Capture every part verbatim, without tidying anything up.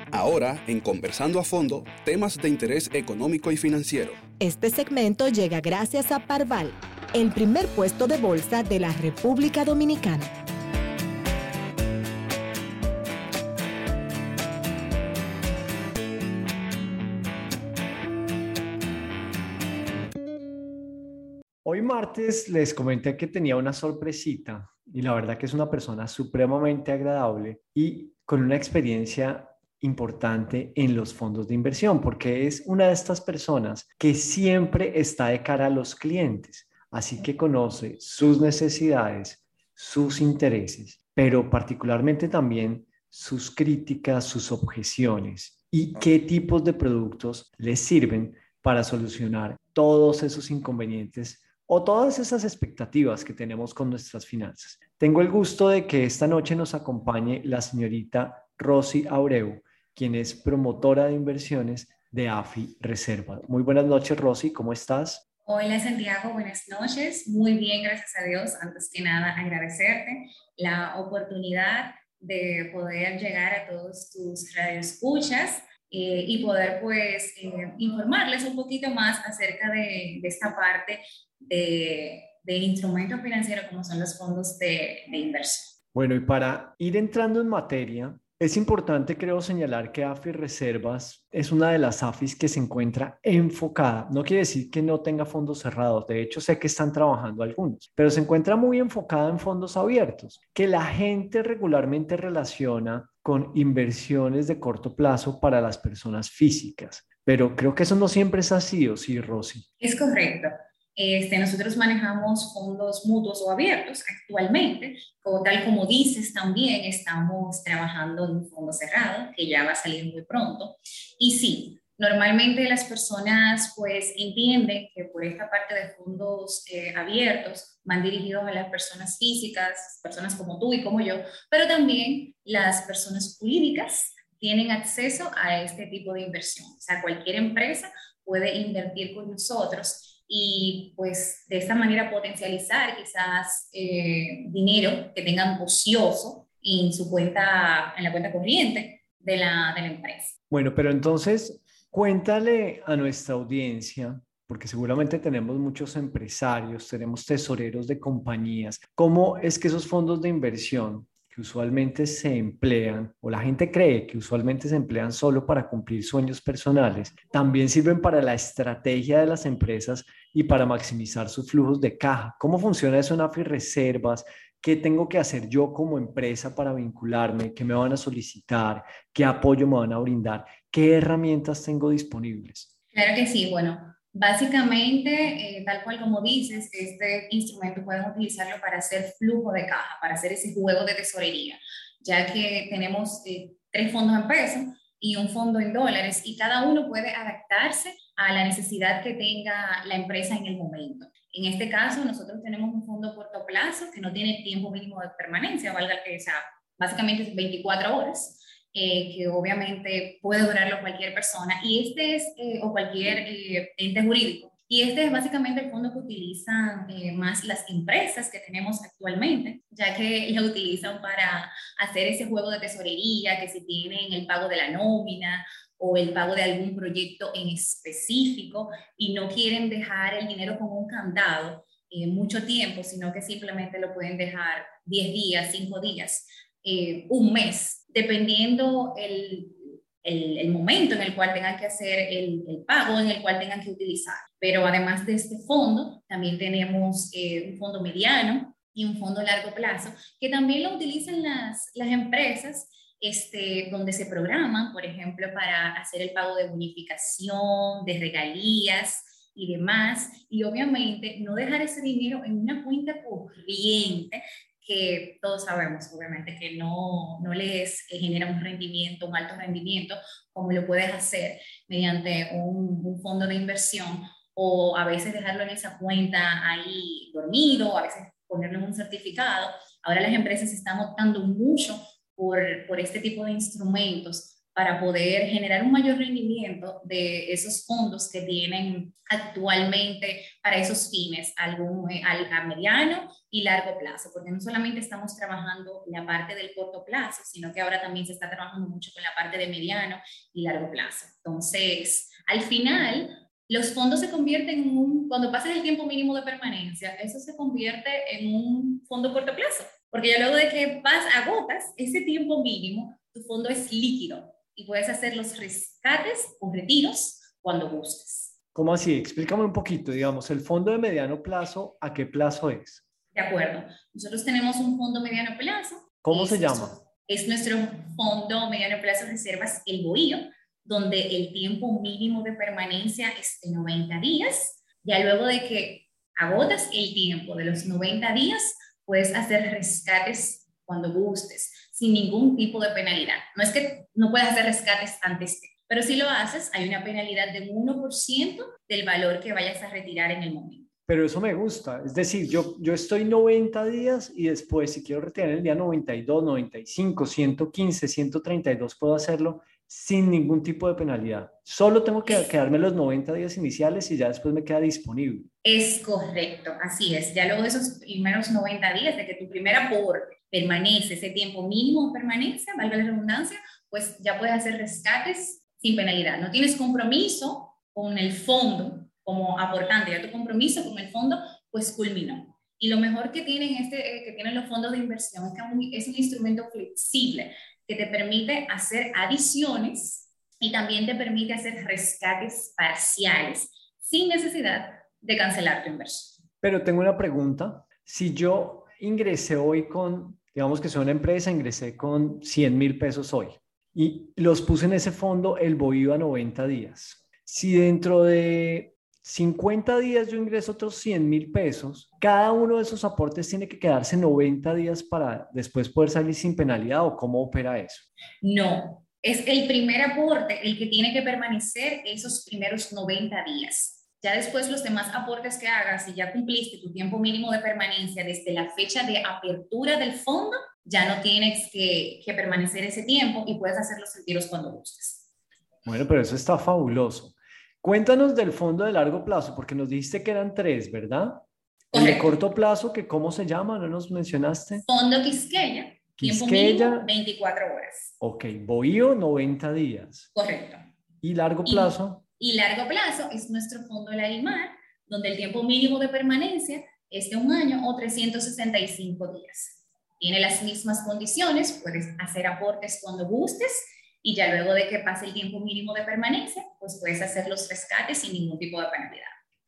Ahora, en Conversando a Fondo, temas de interés económico y financiero. Este segmento llega gracias a Parval, el primer puesto de bolsa de la República Dominicana. Hoy martes les comenté que tenía una sorpresita y la verdad que es una persona supremamente agradable y con una experiencia importante en los fondos de inversión, porque es una de estas personas que siempre está de cara a los clientes, así que conoce sus necesidades, sus intereses, pero particularmente también sus críticas, sus objeciones y qué tipos de productos les sirven para solucionar todos esos inconvenientes o todas esas expectativas que tenemos con nuestras finanzas. Tengo el gusto de que esta noche nos acompañe la señorita Rosy Abreu, quien es promotora de inversiones de AFI Reserva. Muy buenas noches, Rosy, ¿cómo estás? Hola Santiago, buenas noches. Muy bien, gracias a Dios. Antes que nada, agradecerte la oportunidad de poder llegar a todos tus radioescuchas eh, y poder pues eh, informarles un poquito más acerca de, de esta parte de, de instrumentos financieros como son los fondos de, de inversión. Bueno, y para ir entrando en materia, es importante, creo, señalar que AFI Reservas es una de las AFIs que se encuentra enfocada. No quiere decir que no tenga fondos cerrados. De hecho, sé que están trabajando algunos, pero se encuentra muy enfocada en fondos abiertos, que la gente regularmente relaciona con inversiones de corto plazo para las personas físicas. Pero creo que eso no siempre es así, ¿o sí, Rosy? Es correcto. Este, nosotros manejamos fondos mutuos o abiertos actualmente, o tal como dices, también estamos trabajando en un fondo cerrado que ya va a salir muy pronto. Y sí, normalmente las personas pues entienden que por esta parte de fondos eh, abiertos van dirigidos a las personas físicas, personas como tú y como yo, pero también las personas jurídicas tienen acceso a este tipo de inversión. O sea, cualquier empresa puede invertir con nosotros y pues de esta manera potencializar quizás eh, dinero que tengan ocioso en su cuenta, en la cuenta corriente de la, de la empresa. Bueno, pero entonces cuéntale a nuestra audiencia, porque seguramente tenemos muchos empresarios, tenemos tesoreros de compañías, cómo es que esos fondos de inversión que usualmente se emplean, o la gente cree que usualmente se emplean solo para cumplir sueños personales, también sirven para la estrategia de las empresas y para maximizar sus flujos de caja. ¿Cómo funciona eso en AFI Reservas? ¿Qué tengo que hacer yo como empresa para vincularme? ¿Qué me van a solicitar? ¿Qué apoyo me van a brindar? ¿Qué herramientas tengo disponibles? Claro que sí, bueno, básicamente, eh, tal cual como dices, este instrumento pueden utilizarlo para hacer flujo de caja, para hacer ese juego de tesorería, ya que tenemos eh, tres fondos en pesos y un fondo en dólares y cada uno puede adaptarse a la necesidad que tenga la empresa en el momento. En este caso, nosotros tenemos un fondo a corto plazo que no tiene tiempo mínimo de permanencia, valga que sea, básicamente es veinticuatro horas. Eh, que obviamente puede durarlo cualquier persona, y este es, eh, o cualquier eh, ente jurídico. Y este es básicamente el fondo que utilizan eh, más las empresas que tenemos actualmente, ya que lo utilizan para hacer ese juego de tesorería, que si tienen el pago de la nómina o el pago de algún proyecto en específico y no quieren dejar el dinero con un candado eh, mucho tiempo, sino que simplemente lo pueden dejar diez días, cinco días, eh, un mes, dependiendo el, el, el momento en el cual tengan que hacer el, el pago, en el cual tengan que utilizar. Pero además de este fondo, también tenemos eh, un fondo mediano y un fondo a largo plazo, que también lo utilizan las, las empresas, este, donde se programan, por ejemplo, para hacer el pago de bonificación, de regalías y demás, y obviamente no dejar ese dinero en una cuenta corriente, que todos sabemos, obviamente, que no, no les genera un rendimiento, un alto rendimiento, como lo puedes hacer mediante un, un fondo de inversión, o a veces dejarlo en esa cuenta ahí dormido, o a veces ponerlo en un certificado. Ahora las empresas están optando mucho por, por este tipo de instrumentos para poder generar un mayor rendimiento de esos fondos que tienen actualmente para esos fines, algún, al, a mediano y largo plazo, porque no solamente estamos trabajando la parte del corto plazo, sino que ahora también se está trabajando mucho con la parte de mediano y largo plazo. Entonces, al final, los fondos se convierten en un, cuando pasas el tiempo mínimo de permanencia, eso se convierte en un fondo corto plazo, porque ya luego de que vas, agotas ese tiempo mínimo, tu fondo es líquido y puedes hacer los rescates o retiros cuando gustes. ¿Cómo así? Explícame un poquito, digamos, el fondo de mediano plazo, ¿a qué plazo es? De acuerdo. Nosotros tenemos un fondo mediano plazo. ¿Cómo se llama? Es nuestro fondo mediano plazo reservas El Bohío, donde el tiempo mínimo de permanencia es de noventa días. Ya luego de que agotas el tiempo de los noventa días, puedes hacer rescates cuando gustes, sin ningún tipo de penalidad. No es que no puedas hacer rescates antes de, pero si lo haces, hay una penalidad de un uno por ciento del valor que vayas a retirar en el momento. Pero eso me gusta, es decir, yo, yo estoy noventa días y después si quiero retirar el día noventa y dos, noventa y cinco, ciento quince, ciento treinta y dos, puedo hacerlo sin ningún tipo de penalidad. Solo tengo que quedarme los noventa días iniciales y ya después me queda disponible. Es correcto, así es. Ya luego de esos primeros noventa días, de que tu primer aporte permanece, ese tiempo mínimo de permanencia, valga la redundancia, pues ya puedes hacer rescates sin penalidad. No tienes compromiso con el fondo como aportante, ya tu compromiso con el fondo pues culminó. Y lo mejor que tienen, este, eh, que tienen los fondos de inversión es que es un, es un instrumento flexible que te permite hacer adiciones y también te permite hacer rescates parciales sin necesidad de cancelar tu inversión. Pero tengo una pregunta. Si yo ingresé hoy con, digamos que soy una empresa, ingresé con cien mil pesos hoy y los puse en ese fondo, el Bohío a noventa días. Si dentro de cincuenta días yo ingreso otros cien mil pesos, cada uno de esos aportes tiene que quedarse noventa días para después poder salir sin penalidad, ¿o cómo opera eso? No, es el primer aporte el que tiene que permanecer esos primeros noventa días. Ya después los demás aportes que hagas, si ya cumpliste tu tiempo mínimo de permanencia desde la fecha de apertura del fondo, ya no tienes que, que permanecer ese tiempo y puedes hacer los retiros cuando gustes. Bueno, pero eso está fabuloso. Cuéntanos del fondo de largo plazo, porque nos dijiste que eran tres, ¿verdad? El de corto plazo, que ¿cómo se llama? ¿No nos mencionaste? Fondo Quisqueya, tiempo mínimo veinticuatro horas. Ok, Bohío noventa días. Correcto. ¿Y largo plazo? Y, y largo plazo es nuestro fondo del Aguimar, donde el tiempo mínimo de permanencia es de un año o trescientos sesenta y cinco días. Tiene las mismas condiciones, puedes hacer aportes cuando gustes, y ya luego de que pase el tiempo mínimo de permanencia, pues puedes hacer los rescates sin ningún tipo de penalidad.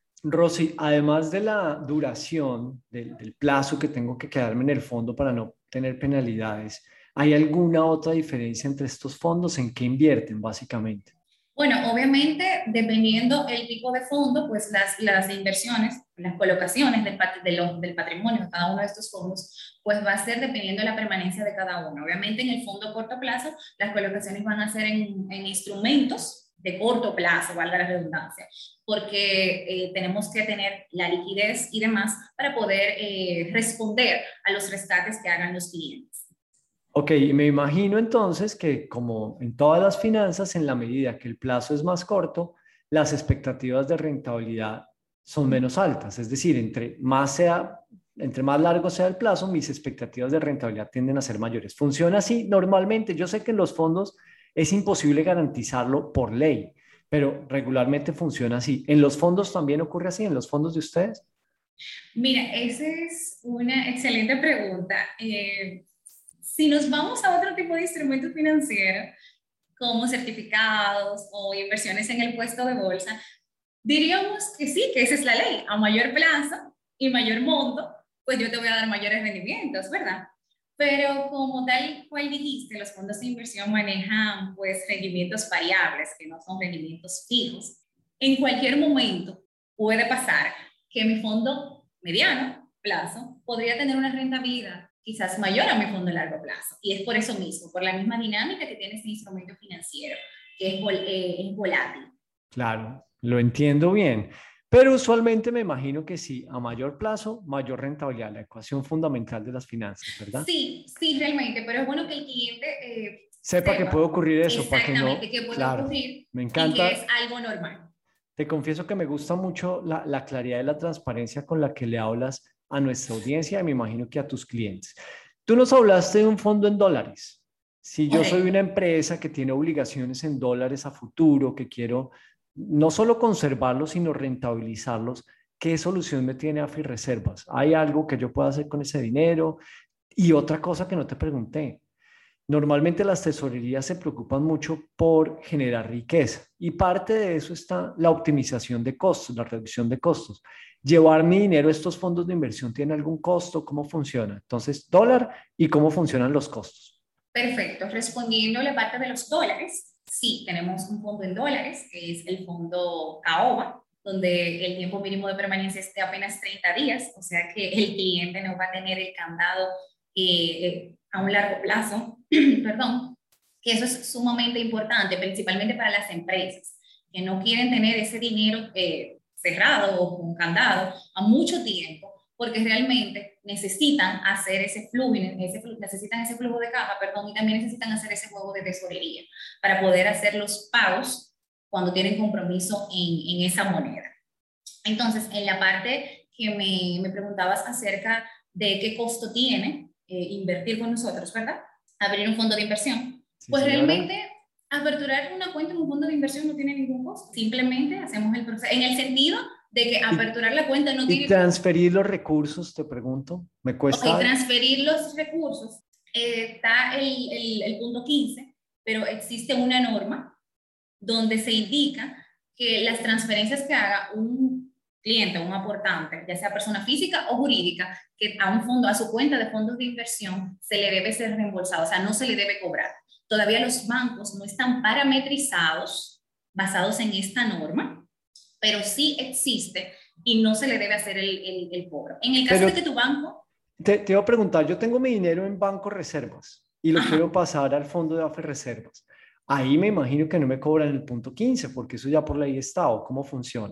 Rosy, además de la duración, del, del plazo que tengo que quedarme en el fondo para no tener penalidades, ¿hay alguna otra diferencia entre estos fondos? ¿En qué invierten básicamente? Bueno, obviamente, dependiendo el tipo de fondo, pues las, las inversiones, las colocaciones del, de lo, del patrimonio de cada uno de estos fondos, pues va a ser dependiendo de la permanencia de cada uno. Obviamente, en el fondo corto plazo, las colocaciones van a ser en, en instrumentos de corto plazo, valga la redundancia, porque eh, tenemos que tener la liquidez y demás para poder eh, responder a los rescates que hagan los clientes. Ok, me imagino entonces que como en todas las finanzas, en la medida que el plazo es más corto, las expectativas de rentabilidad son menos altas. Es decir, entre más, sea, entre más largo sea el plazo, mis expectativas de rentabilidad tienden a ser mayores. Funciona así normalmente. Yo sé que en los fondos es imposible garantizarlo por ley, pero regularmente funciona así. ¿En los fondos también ocurre así? ¿En los fondos de ustedes? Mira, esa es una excelente pregunta. Eh, Si nos vamos a otro tipo de instrumentos financieros, como certificados o inversiones en el puesto de bolsa, diríamos que sí, que esa es la ley. A mayor plazo y mayor monto, pues yo te voy a dar mayores rendimientos, ¿verdad? Pero como tal cual dijiste, los fondos de inversión manejan pues rendimientos variables, que no son rendimientos fijos. En cualquier momento puede pasar que mi fondo mediano plazo podría tener una rentabilidad quizás mayor a mi fondo de largo plazo. Y es por eso mismo, por la misma dinámica que tiene este instrumento financiero, que es, vol eh, es volátil. Claro, lo entiendo bien. Pero usualmente me imagino que sí, a mayor plazo, mayor rentabilidad, la ecuación fundamental de las finanzas, ¿verdad? Sí, sí, realmente, pero es bueno que el cliente eh, sepa que puede ocurrir eso. Exactamente, para que, no, que puede claro, ocurrir me encanta. y que es algo normal. Te confieso que me gusta mucho la, la claridad y la transparencia con la que le hablas a nuestra audiencia y me imagino que a tus clientes. Tú nos hablaste de un fondo en dólares. Si yo soy una empresa que tiene obligaciones en dólares a futuro, que quiero no solo conservarlos, sino rentabilizarlos, ¿qué solución me tiene AFIReservas? ¿Hay algo que yo pueda hacer con ese dinero? Y otra cosa que no te pregunté. Normalmente las tesorerías se preocupan mucho por generar riqueza y parte de eso está la optimización de costos, la reducción de costos. ¿Llevar mi dinero a estos fondos de inversión tiene algún costo? ¿Cómo funciona? Entonces, dólar y cómo funcionan los costos. Perfecto. Respondiendo a la parte de los dólares, sí, tenemos un fondo en dólares, que es el fondo CAOBA, donde el tiempo mínimo de permanencia es de apenas treinta días, o sea que el cliente no va a tener el candado eh, a un largo plazo, perdón, que eso es sumamente importante, principalmente para las empresas, que no quieren tener ese dinero eh, cerrado o con candado a mucho tiempo, porque realmente necesitan hacer ese flujo, ese, necesitan ese flujo de caja, perdón, y también necesitan hacer ese juego de tesorería para poder hacer los pagos cuando tienen compromiso en, en esa moneda. Entonces, en la parte que me, me preguntabas acerca de qué costo tiene eh, invertir con nosotros, ¿verdad? Abrir un fondo de inversión. Sí, pues señora. Realmente, aperturar una cuenta en un fondo de inversión no tiene ningún costo. Simplemente hacemos el proceso, en el sentido de que aperturar y, la cuenta no tiene costo. ¿Y transferir los recursos, te pregunto? ¿Me cuesta? Ok, transferir los recursos. Eh, está el, el, el punto quince, pero existe una norma donde se indica que las transferencias que haga un cliente, un aportante, ya sea persona física o jurídica, que a un fondo, a su cuenta de fondos de inversión, se le debe ser reembolsado, o sea, no se le debe cobrar. Todavía los bancos no están parametrizados basados en esta norma, pero sí existe y no se le debe hacer el, el, el cobro. En el caso pero de que tu banco... Te, te iba a preguntar, yo tengo mi dinero en Banco Reservas y lo Ajá. quiero pasar al fondo de AFIReservas. Ahí me imagino que no me cobran el punto quince, porque eso ya por ley está, ¿o cómo funciona?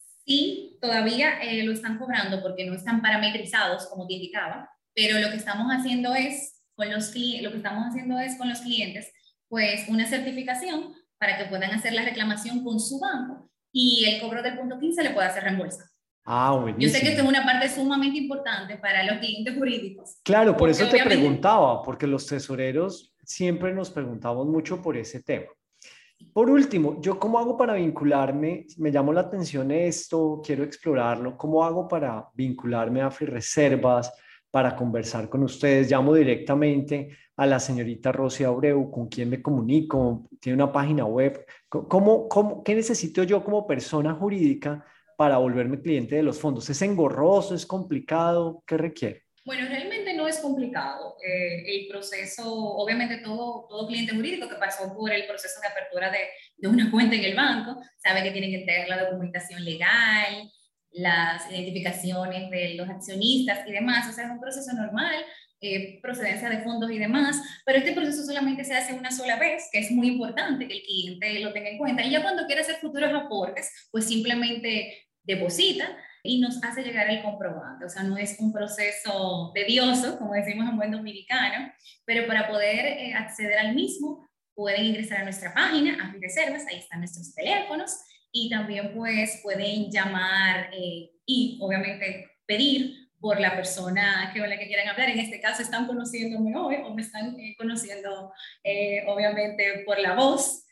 Sí, todavía eh, lo están cobrando porque no están parametrizados, como te indicaba, pero lo que estamos haciendo es, con los, lo que estamos haciendo es con los clientes, pues una certificación para que puedan hacer la reclamación con su banco y el cobro del punto quince le pueda hacer reembolso. Ah, buenísimo. Yo sé que esto es una parte sumamente importante para los clientes jurídicos. Claro, por eso te obviamente... preguntaba, porque los tesoreros siempre nos preguntamos mucho por ese tema. Por último, ¿yo cómo hago para vincularme? Me llamó la atención esto, quiero explorarlo. ¿Cómo hago para vincularme a AFIReservas, para conversar con ustedes? Llamo directamente a la señorita Rosy Abreu, ¿con quién me comunico? ¿Tiene una página web? ¿Cómo, cómo, ¿Qué necesito yo como persona jurídica para volverme cliente de los fondos? ¿Es engorroso? ¿Es complicado? ¿Qué requiere? Bueno, realmente no es complicado. Eh, el proceso, obviamente todo, todo cliente jurídico que pasó por el proceso de apertura de, de una cuenta en el banco sabe que tiene que entregar la documentación legal, las identificaciones de los accionistas y demás. O sea, es un proceso normal, eh, procedencia de fondos y demás, pero este proceso solamente se hace una sola vez, que es muy importante que el cliente lo tenga en cuenta. Y ya cuando quiera hacer futuros aportes, pues simplemente deposita y nos hace llegar el comprobante. O sea, no es un proceso tedioso, como decimos en buen dominicano, pero para poder eh, acceder al mismo, pueden ingresar a nuestra página, AFIReservas, ahí están nuestros teléfonos, y también pues pueden llamar eh, y obviamente pedir por la persona que, con la que quieran hablar. En este caso están conociéndome hoy o me están eh, conociendo eh, obviamente por la voz.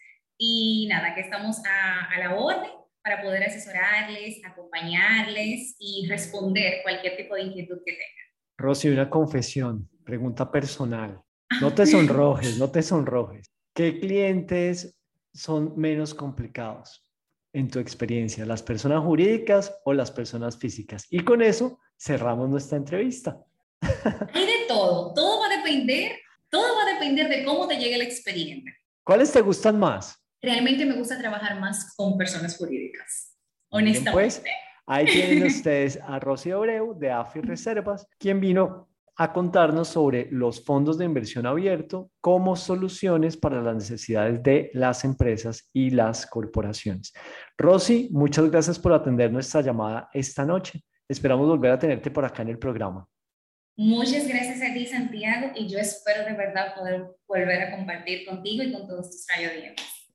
Y nada, que estamos a, a la orden para poder asesorarles, acompañarles y responder cualquier tipo de inquietud que tengan. Rosy, una confesión, pregunta personal. No te sonrojes, no te sonrojes. ¿Qué clientes son menos complicados en tu experiencia? ¿Las personas jurídicas o las personas físicas? Y con eso cerramos nuestra entrevista. Hay de todo, todo va a depender, todo va a depender de cómo te llegue el expediente. ¿Cuáles te gustan más? Realmente me gusta trabajar más con personas jurídicas, honestamente. Pues, ahí tienen ustedes a Rosy Abreu de AFIReservas, quien vino a contarnos sobre los fondos de inversión abierto como soluciones para las necesidades de las empresas y las corporaciones. Rosy, muchas gracias por atender nuestra llamada esta noche. Esperamos volver a tenerte por acá en el programa. Muchas gracias a ti, Santiago, y yo espero de verdad poder volver a compartir contigo y con todos tus radioyentes.